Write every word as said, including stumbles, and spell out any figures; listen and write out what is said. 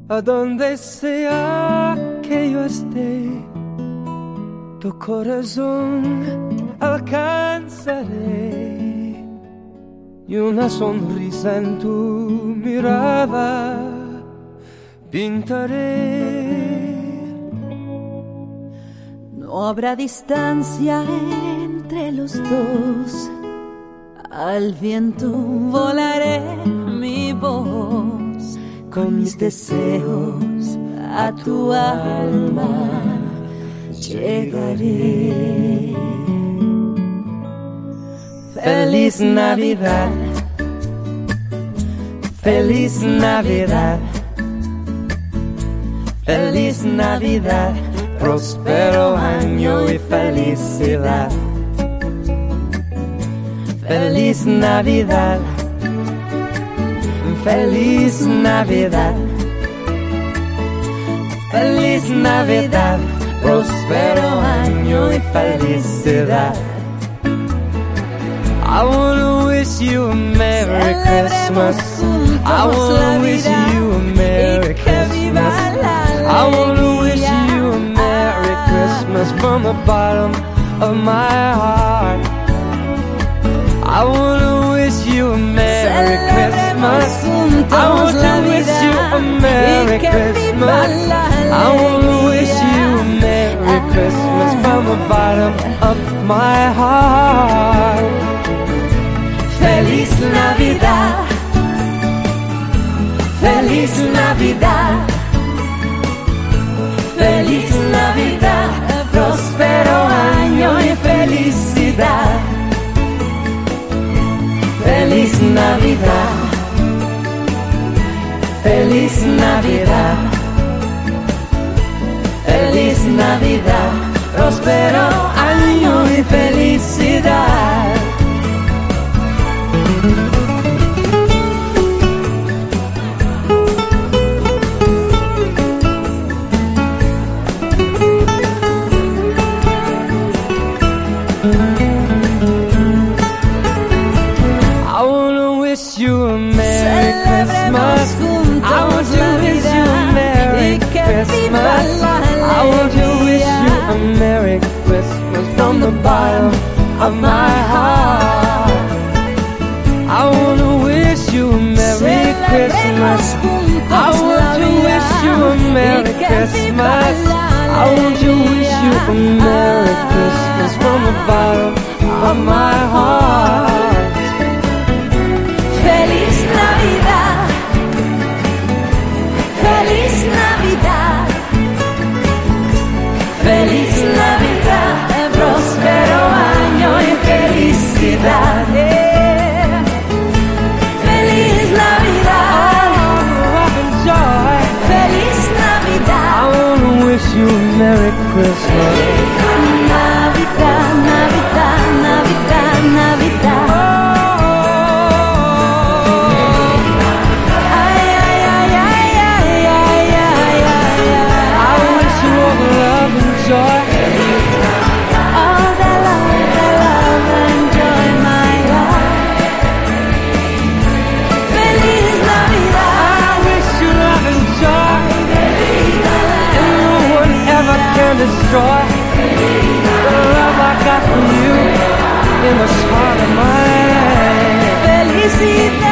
A donde sea que yo esté, tu corazón alcanzaré y una sonrisa en tu mirada pintaré. No habrá distancia entre los dos, al viento volaré mi voz, con mis deseos a tu alma llegaré. Feliz Navidad, feliz Navidad, feliz Navidad, próspero año y felicidad. Feliz Navidad, feliz Navidad, feliz Navidad, próspero año y felicidad. I wanna wish you a Merry Christmas. I wanna wish you a Merry Christmas. I wanna wish you a Merry Christmas from the bottom of my heart. I wanna wish you a Merry Christmas. I want to wish you a Merry Christmas. I wanna wish you a Merry Christmas from the bottom of my heart. Feliz Navidad, feliz Navidad, feliz Navidad, próspero año y felicidad. Feliz Navidad, feliz Navidad, feliz Navidad, próspero año y felicidad. You a Merry Christmas. I want to wish you a Merry Christmas. I want to wish you a Merry Christmas from the bottom of my heart. I want to wish you a Merry Christmas. I want to wish you a Merry Christmas. I want to wish you a Merry Christmas from the bottom of my heart. Feliz Navidad, feliz Navidad, feliz Navidad, próspero año y felicidad. Yeah. Feliz Navidad, love and joy. Feliz Navidad. I wanna wish you a Merry Christmas. Navidad, Navidad, Navidad, Navidad. Joy. All the love, the love and joy, my life. Feliz Navidad. I wish you love and joy, and no one ever can destroy the love I got from you in the heart of my life. Felicidad.